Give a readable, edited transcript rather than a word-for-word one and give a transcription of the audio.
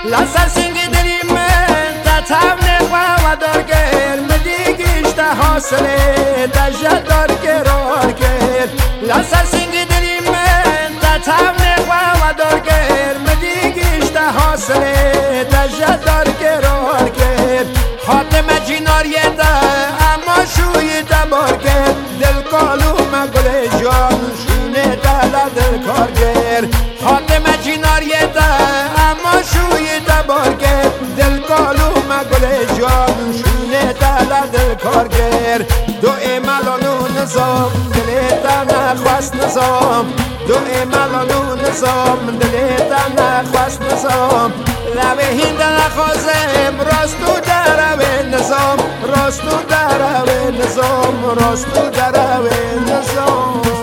لسر سنگ دلی من تتم نقوه و دارگل مدیگیش تا حاصله تجد دارگرار کرد لسر سنگ دلی من تتم نقوه و دارگل مدیگیش تا حاصله تجد دارگرار کرد حاتم جیناریه دا اما شوی دبار کرد دل کالو مگل جان شونه دا دل کار کرد حاتم جیناریه دا اما شوی دبار کرد دل کالو مگل جان شونه دا دل کار کرد دو ملانو نظام دلیتا نخواست نظام دو ملانو نظام دلیتا نخواست نظام روی هند نخوازم راستو در نظام راستو در نظام راستو در نظام